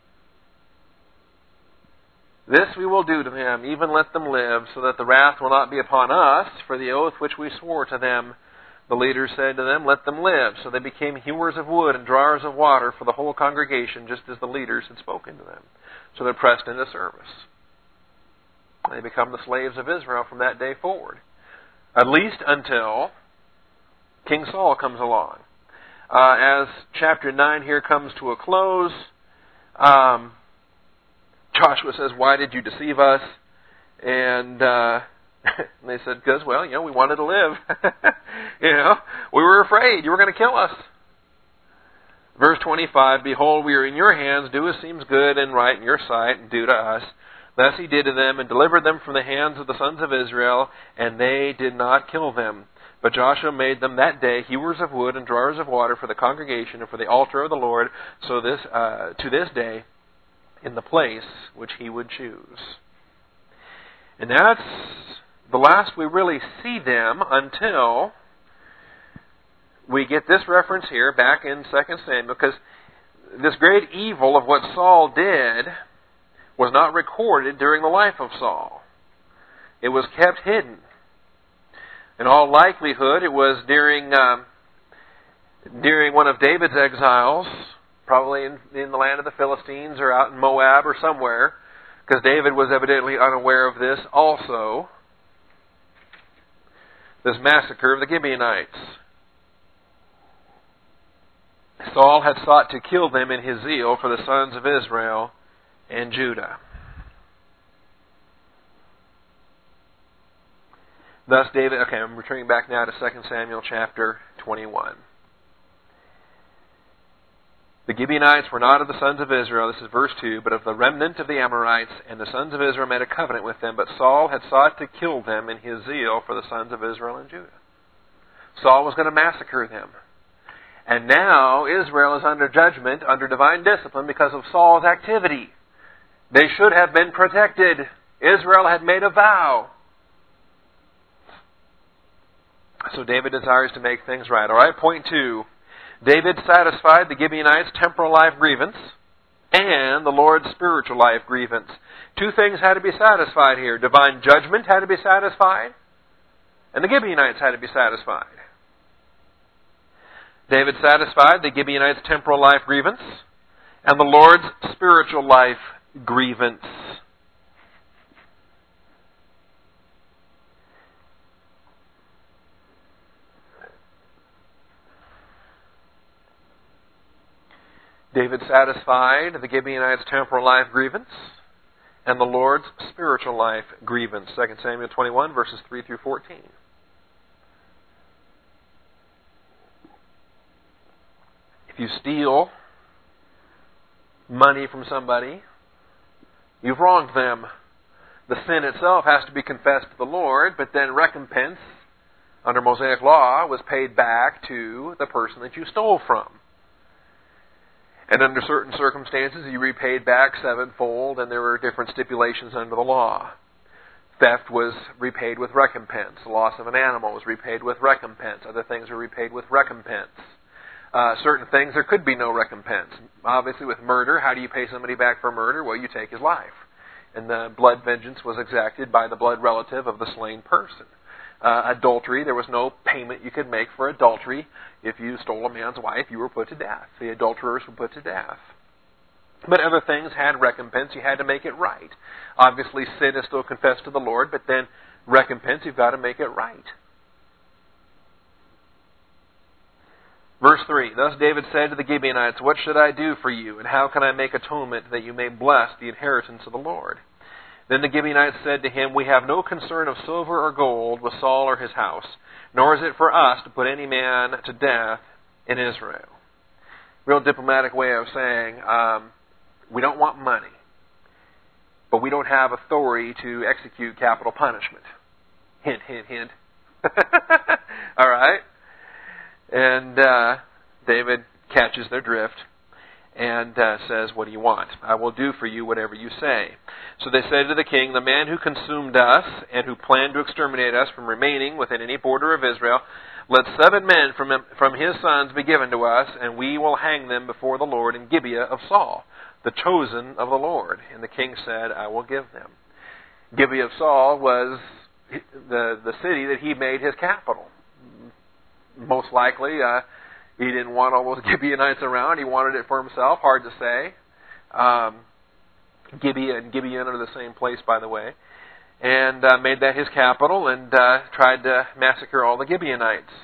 This we will do to them, even let them live, so that the wrath will not be upon us for the oath which we swore to them. The leaders said to them, let them live. So they became hewers of wood and drawers of water for the whole congregation, just as the leaders had spoken to them. So they're pressed into service. They become the slaves of Israel from that day forward, at least until King Saul comes along. Uh, as chapter nine here comes to a close, um, Joshua says, why did you deceive us? And, uh, and they said, because, well, you know, we wanted to live. You know, we were afraid you were going to kill us. Verse twenty-five, behold, we are in your hands. Do as seems good and right in your sight, and do to us. Thus he did to them, and delivered them from the hands of the sons of Israel, and they did not kill them. But Joshua made them that day hewers of wood and drawers of water for the congregation and for the altar of the Lord, so this uh, to this day, in the place which he would choose. And that's the last we really see them until we get this reference here back in Second Samuel, because this great evil of what Saul did was not recorded during the life of Saul. It was kept hidden. In all likelihood, it was during um, during one of David's exiles, probably in, in the land of the Philistines or out in Moab or somewhere, because David was evidently unaware of this also, this massacre of the Gibeonites. Saul had sought to kill them in his zeal for the sons of Israel and Judah. Thus David, okay, I'm returning back now to Second Samuel chapter twenty-one. The Gibeonites were not of the sons of Israel, this is verse two, but of the remnant of the Amorites, and the sons of Israel made a covenant with them, but Saul had sought to kill them in his zeal for the sons of Israel and Judah. Saul was going to massacre them. And now Israel is under judgment, under divine discipline, because of Saul's activity. They should have been protected. Israel had made a vow. So David desires to make things right. All right, point two. David satisfied the Gibeonites' temporal life grievance and the Lord's spiritual life grievance. Two things had to be satisfied here. Divine judgment had to be satisfied, and the Gibeonites had to be satisfied. David satisfied the Gibeonites' temporal life grievance and the Lord's spiritual life grievance. David satisfied the Gibeonites' temporal life grievance and the Lord's spiritual life grievance. Second Samuel twenty-one, verses three through fourteen. If you steal money from somebody, you've wronged them. The sin itself has to be confessed to the Lord, but then recompense under Mosaic law was paid back to the person that you stole from. And under certain circumstances, you repaid back sevenfold, and there were different stipulations under the law. Theft was repaid with recompense. The loss of an animal was repaid with recompense. Other things were repaid with recompense. Uh, certain things, there could be no recompense. Obviously, with murder, how do you pay somebody back for murder? Well, you take his life. And the blood vengeance was exacted by the blood relative of the slain person. Uh, adultery, there was no payment you could make for adultery. If you stole a man's wife, you were put to death. The adulterers were put to death. But other things had recompense. You had to make it right. Obviously, sin is still confessed to the Lord, but then recompense, you've got to make it right. Verse three, Thus David said to the Gibeonites, What should I do for you, and how can I make atonement that you may bless the inheritance of the Lord? Then the Gibeonites said to him, We have no concern of silver or gold with Saul or his house, nor is it for us to put any man to death in Israel. Real diplomatic way of saying, um, we don't want money, but we don't have authority to execute capital punishment. Hint, hint, hint. All right? And uh, David catches their drift and uh, says, What do you want? I will do for you whatever you say. So they said to the king, The man who consumed us and who planned to exterminate us from remaining within any border of Israel, let seven men from him, from his sons be given to us, and we will hang them before the Lord in Gibeah of Saul, the chosen of the Lord. And the king said, I will give them. Gibeah of Saul was the, the city that he made his capital. Most likely, uh, he didn't want all those Gibeonites around. He wanted it for himself. Hard to say. Um, Gibeah and Gibeon are the same place, by the way. And uh, made that his capital and uh, tried to massacre all the Gibeonites.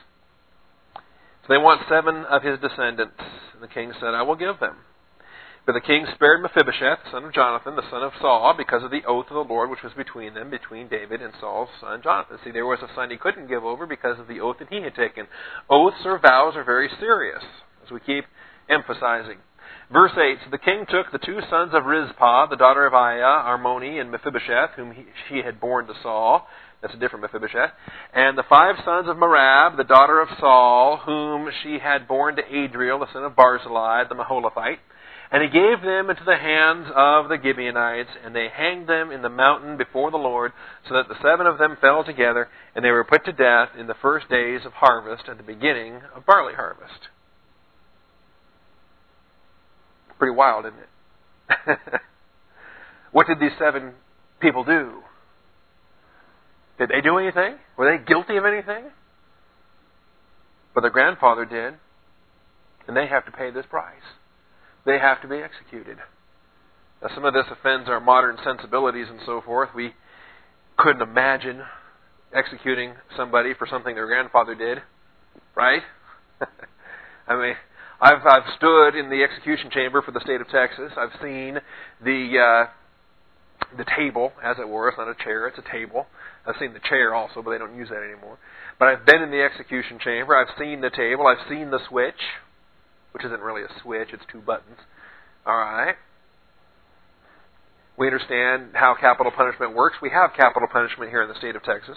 So they want seven of his descendants. And the king said, I will give them. But the king spared Mephibosheth, son of Jonathan, the son of Saul, because of the oath of the Lord which was between them, between David and Saul's son Jonathan. See, there was a son he couldn't give over because of the oath that he had taken. Oaths or vows are very serious, as we keep emphasizing. Verse eight, So the king took the two sons of Rizpah, the daughter of Aiah, Armoni, and Mephibosheth, whom he, she had borne to Saul. That's a different Mephibosheth. And the five sons of Merab, the daughter of Saul, whom she had borne to Adriel, the son of Barzillai, the Maholathite. And he gave them into the hands of the Gibeonites, and they hanged them in the mountain before the Lord, so that the seven of them fell together, and they were put to death in the first days of harvest, at the beginning of barley harvest. Pretty wild, isn't it? What did these seven people do? Did they do anything? Were they guilty of anything? But their grandfather did. And they have to pay this price. They have to be executed. Now, some of this offends our modern sensibilities and so forth. We couldn't imagine executing somebody for something their grandfather did. Right? I mean, I've I've stood in the execution chamber for the state of Texas. I've seen the uh, the table, as it were. It's not a chair; it's a table. I've seen the chair also, but they don't use that anymore. But I've been in the execution chamber. I've seen the table. I've seen the switch, which isn't really a switch; it's two buttons. All right. We understand how capital punishment works. We have capital punishment here in the state of Texas.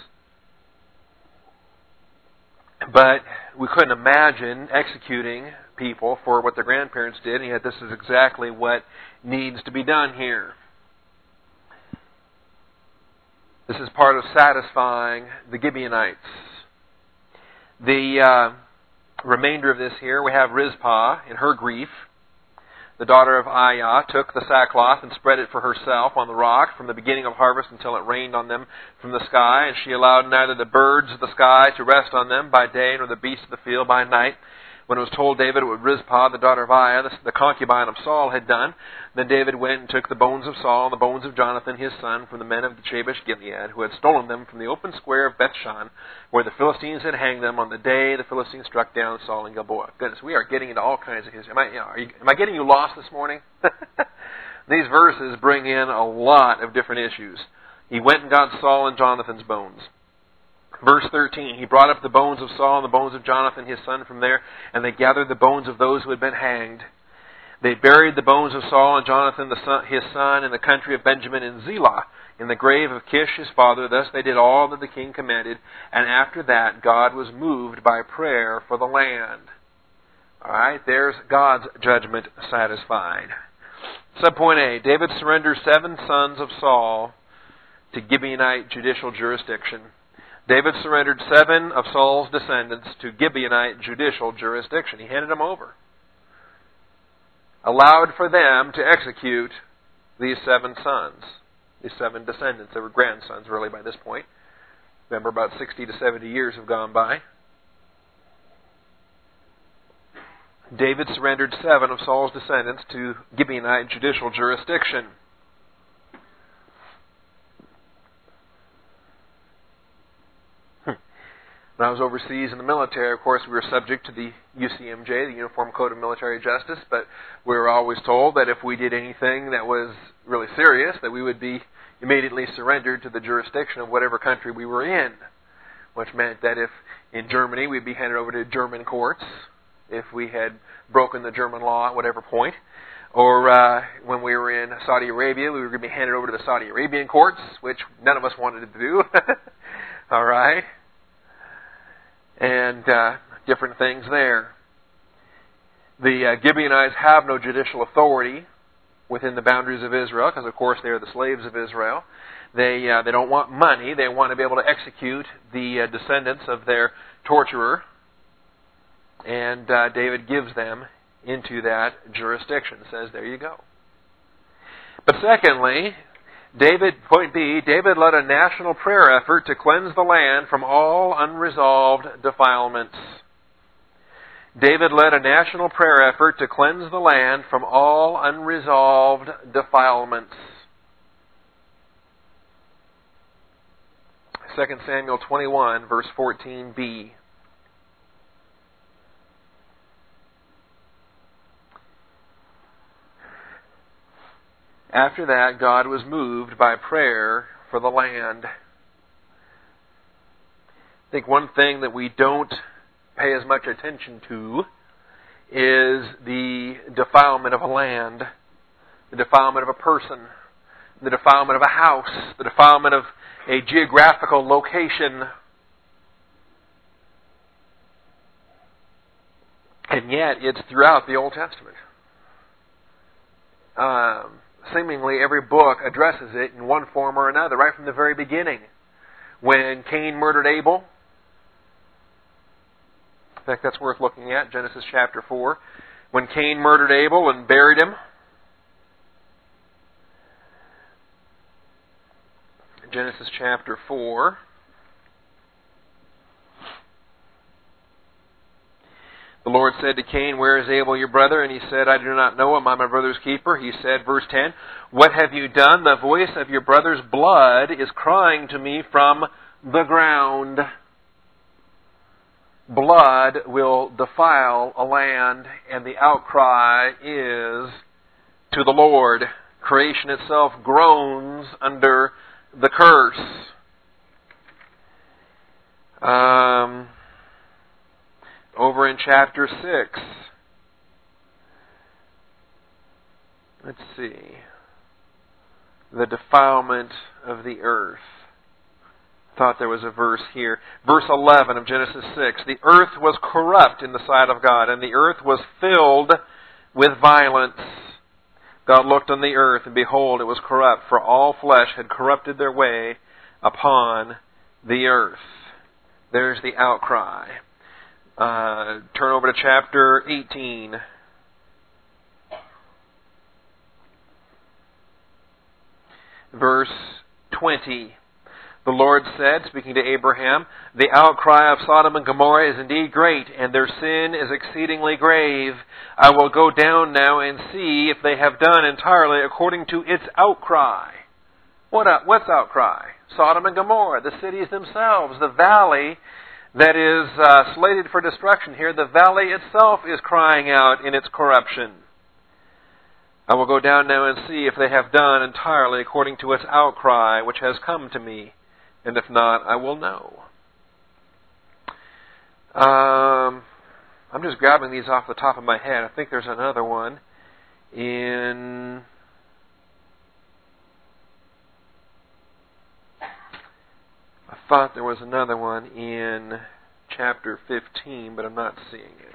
But we couldn't imagine executing people for what their grandparents did, and yet this is exactly what needs to be done here. This is part of satisfying the Gibeonites. The uh, remainder of this here, we have Rizpah in her grief. The daughter of Aiah took the sackcloth and spread it for herself on the rock from the beginning of harvest until it rained on them from the sky. And she allowed neither the birds of the sky to rest on them by day nor the beasts of the field by night. When it was told David what Rizpah, the daughter of Aiah, the, the concubine of Saul, had done, then David went and took the bones of Saul and the bones of Jonathan his son from the men of Jabesh Gilead, who had stolen them from the open square of Bethshan, where the Philistines had hanged them on the day the Philistines struck down Saul and Gilboa. Goodness, we are getting into all kinds of history. Am I, you know, are you, am I getting you lost this morning? These verses bring in a lot of different issues. He went and got Saul and Jonathan's bones. Verse thirteen, he brought up the bones of Saul and the bones of Jonathan his son from there, and they gathered the bones of those who had been hanged. They buried the bones of Saul and Jonathan the son, his son in the country of Benjamin in Zelah, in the grave of Kish his father. Thus they did all that the king commanded, and after that God was moved by prayer for the land. All right, there's God's judgment satisfied. Subpoint A, David surrenders seven sons of Saul to Gibeonite judicial jurisdiction. David surrendered seven of Saul's descendants to Gibeonite judicial jurisdiction. He handed them over. Allowed for them to execute these seven sons, these seven descendants. They were grandsons, really, by this point. Remember, about sixty to seventy years have gone by. David surrendered seven of Saul's descendants to Gibeonite judicial jurisdiction. When I was overseas in the military, of course, we were subject to the U C M J, the Uniform Code of Military Justice, but we were always told that if we did anything that was really serious, that we would be immediately surrendered to the jurisdiction of whatever country we were in, which meant that if in Germany, we'd be handed over to German courts if we had broken the German law at whatever point, or uh, when we were in Saudi Arabia, we were going to be handed over to the Saudi Arabian courts, which none of us wanted to do. All right? And uh, different things there. The uh, Gibeonites have no judicial authority within the boundaries of Israel, because of course they are the slaves of Israel. They uh, they don't want money. They want to be able to execute the uh, descendants of their torturer. And uh, David gives them into that jurisdiction. Says, there you go. But secondly, David, point B, David led a national prayer effort to cleanse the land from all unresolved defilements. David led a national prayer effort to cleanse the land from all unresolved defilements. Second Samuel twenty-one, verse fourteen b. After that, God was moved by prayer for the land. I think one thing that we don't pay as much attention to is the defilement of a land, the defilement of a person, the defilement of a house, the defilement of a geographical location. And yet, it's throughout the Old Testament. Um... Seemingly every book addresses it in one form or another, right from the very beginning. When Cain murdered Abel, in fact that's worth looking at, Genesis chapter four. When Cain murdered Abel and buried him, Genesis chapter four. The Lord said to Cain, "Where is Abel your brother?" And he said, "I do not know him. I'm my brother's keeper." He said, verse ten, "What have you done? The voice of your brother's blood is crying to me from the ground." Blood will defile a land, and the outcry is to the Lord. Creation itself groans under the curse. Um... Over in chapter six, let's see, the defilement of the earth. I thought there was a verse here. Verse eleven of Genesis six, "The earth was corrupt in the sight of God, and the earth was filled with violence. God looked on the earth, and behold, it was corrupt, for all flesh had corrupted their way upon the earth." There's the outcry. Uh, turn over to chapter eighteen. Verse twenty. The Lord said, speaking to Abraham, "The outcry of Sodom and Gomorrah is indeed great, and their sin is exceedingly grave. I will go down now and see if they have done entirely according to its outcry." What uh, what's outcry? Sodom and Gomorrah, the cities themselves, the valley that is uh, slated for destruction here. The valley itself is crying out in its corruption. "I will go down now and see if they have done entirely according to its outcry, which has come to me, and if not, I will know." Um, I'm just grabbing these off the top of my head. I think there's another one in... I thought there was another one in chapter fifteen, but I'm not seeing it.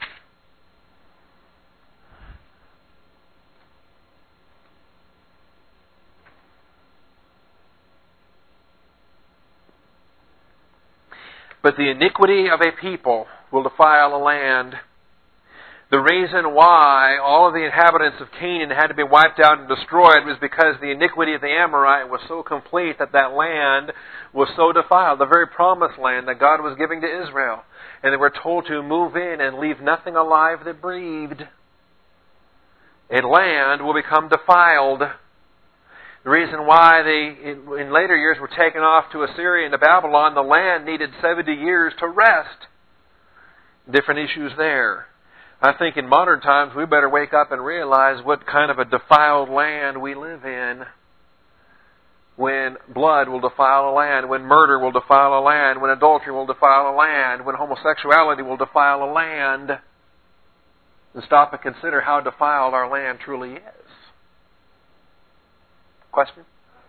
"But the iniquity of a people will defile a land." The reason why all of the inhabitants of Canaan had to be wiped out and destroyed was because the iniquity of the Amorite was so complete that that land was so defiled. The very promised land that God was giving to Israel. And they were told to move in and leave nothing alive that breathed. A land will become defiled. The reason why they, in, in later years, were taken off to Assyria and to Babylon, the land needed seventy years to rest. Different issues there. I think in modern times we better wake up and realize what kind of a defiled land we live in. When blood will defile a land, when murder will defile a land, when adultery will defile a land, when homosexuality will defile a land. And stop and consider how defiled our land truly is. Question?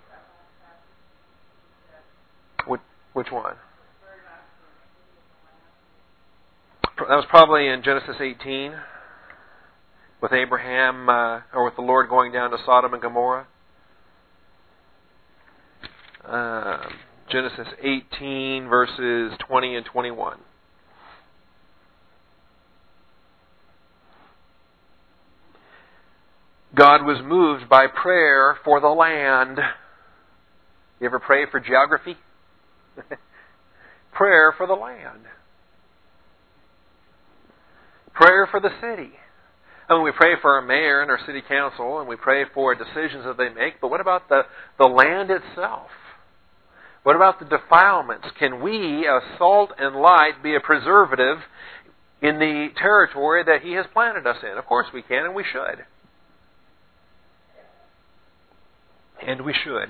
Which, which one? That was probably in Genesis eighteen, with Abraham, uh, or with the Lord going down to Sodom and Gomorrah. Uh, Genesis eighteen, verses twenty and twenty-one. God was moved by prayer for the land. You ever pray for geography? Prayer for the land. Prayer for the city. I mean, we pray for our mayor and our city council, and we pray for decisions that they make, but what about the, the land itself? What about the defilements? Can we, as salt and light, be a preservative in the territory that He has planted us in? Of course we can, and we should. And we should.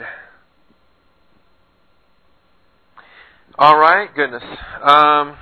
All right, goodness. Um...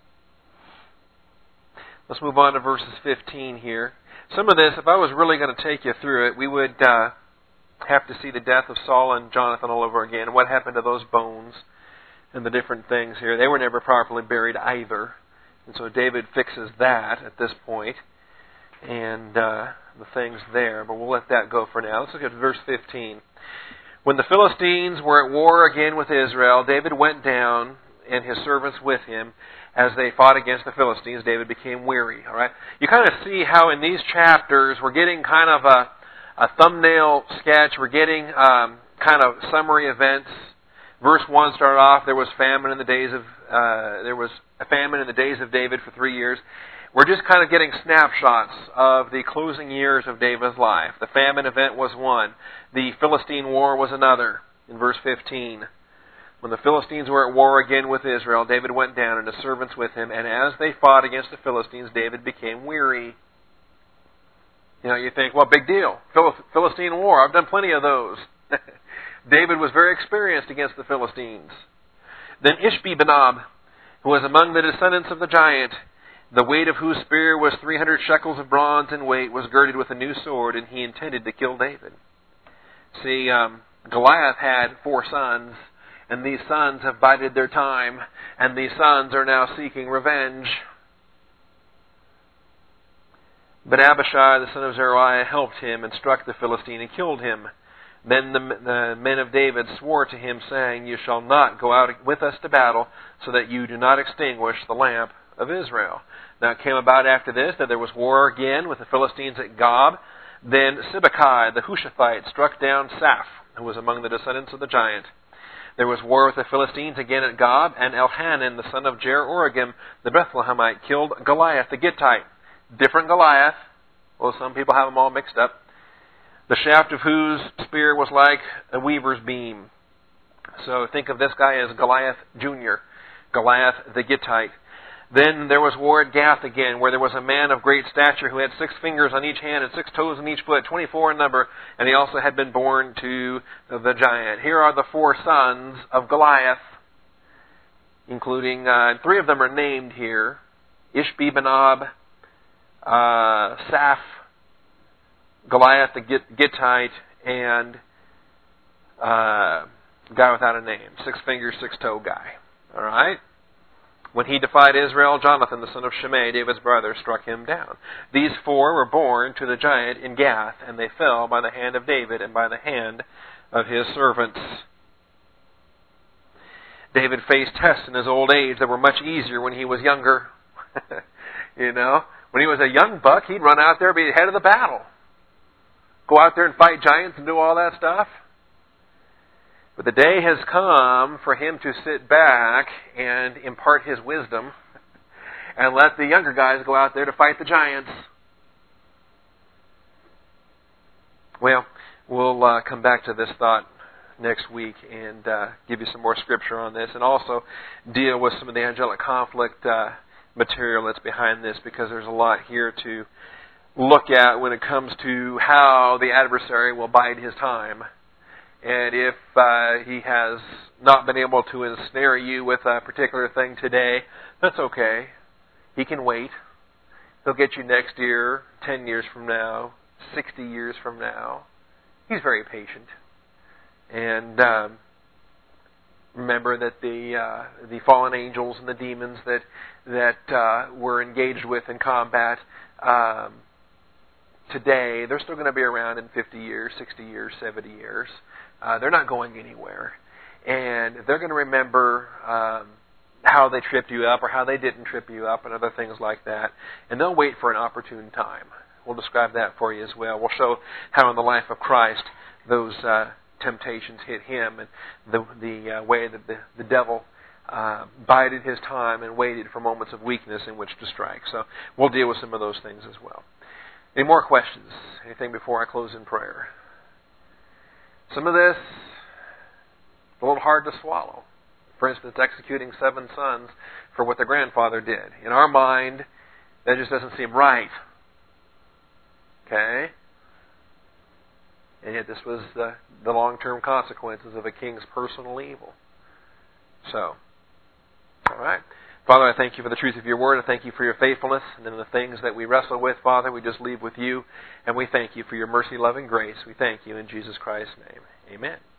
Let's move on to verses fifteen here. Some of this, if I was really going to take you through it, we would uh, have to see the death of Saul and Jonathan all over again. What happened to those bones and the different things here. They were never properly buried either. And so David fixes that at this point. And uh, the things there. But we'll let that go for now. Let's look at verse fifteen. When the Philistines were at war again with Israel, David went down, and his servants with him. As they fought against the Philistines, David became weary. All right, you kind of see how in these chapters we're getting kind of a, a thumbnail sketch. We're getting um, kind of summary events Verse one started off, there was famine in the days of, uh, there was a famine in the days of David for three years. We're just kind of getting snapshots of the closing years of David's life. The famine event was one. The Philistine war was another, in verse fifteen. When the Philistines were at war again with Israel, David went down and his servants with him, and as they fought against the Philistines, David became weary. You know, you think, well, big deal. Philistine war, I've done plenty of those. David was very experienced against the Philistines. Then Ishbi-Benob, who was among the descendants of the giant, the weight of whose spear was three hundred shekels of bronze in weight, was girded with a new sword, and he intended to kill David. See, um, Goliath had four sons, and these sons have bided their time, and these sons are now seeking revenge. But Abishai, the son of Zeruiah, helped him and struck the Philistine and killed him. Then the, the men of David swore to him, saying, You shall not go out with us to battle, so that you do not extinguish the lamp of Israel. Now it came about after this that there was war again with the Philistines at Gob. Then Sibbecai, the Hushathite, struck down Saph, who was among the descendants of the giant. There was war with the Philistines again at Gob, and Elhanan, the son of Jer-Oregim, the Bethlehemite, killed Goliath the Gittite. Different Goliath. Well, some people have them all mixed up. The shaft of whose spear was like a weaver's beam. So think of this guy as Goliath Junior, Goliath the Gittite. Then there was war at Gath again, where there was a man of great stature who had six fingers on each hand and six toes on each foot, twenty-four in number, and he also had been born to the giant. Here are the four sons of Goliath, including, uh, three of them are named here, Ishbi-Benob, uh, Saph, Goliath the Gittite, and uh, guy without a name, six fingers, six toe guy. All right? When he defied Israel, Jonathan, the son of Shimei, David's brother, struck him down. These four were born to the giant in Gath, and they fell by the hand of David and by the hand of his servants. David faced tests in his old age that were much easier when he was younger. You know, when he was a young buck, he'd run out there and be the head of the battle. Go out there and fight giants and do all that stuff. But the day has come for him to sit back and impart his wisdom and let the younger guys go out there to fight the giants. Well, we'll uh, come back to this thought next week and uh, give you some more scripture on this, and also deal with some of the angelic conflict uh, material that's behind this, because there's a lot here to look at when it comes to how the adversary will bide his time. And if uh, he has not been able to ensnare you with a particular thing today, that's okay. He can wait. He'll get you next year, ten years from now, sixty years from now. He's very patient. And um, remember that the uh, the fallen angels and the demons that that uh, were engaged with in combat um, today, they're still going to be around in fifty years, sixty years, seventy years. Uh, they're not going anywhere. And they're going to remember um, how they tripped you up or how they didn't trip you up and other things like that. And they'll wait for an opportune time. We'll describe that for you as well. We'll show how in the life of Christ those uh, temptations hit him, and the, the uh, way that the, the devil uh, bided his time and waited for moments of weakness in which to strike. So we'll deal with some of those things as well. Any more questions? Anything before I close in prayer? Some of this is a little hard to swallow. For instance, executing seven sons for what their grandfather did. In our mind, that just doesn't seem right. Okay? And yet this was the, the long-term consequences of a king's personal evil. So, all right. Father, I thank you for the truth of your word. I thank you for your faithfulness. And in the things that we wrestle with, Father, we just leave with you. And we thank you for your mercy, love, and grace. We thank you in Jesus Christ's name. Amen.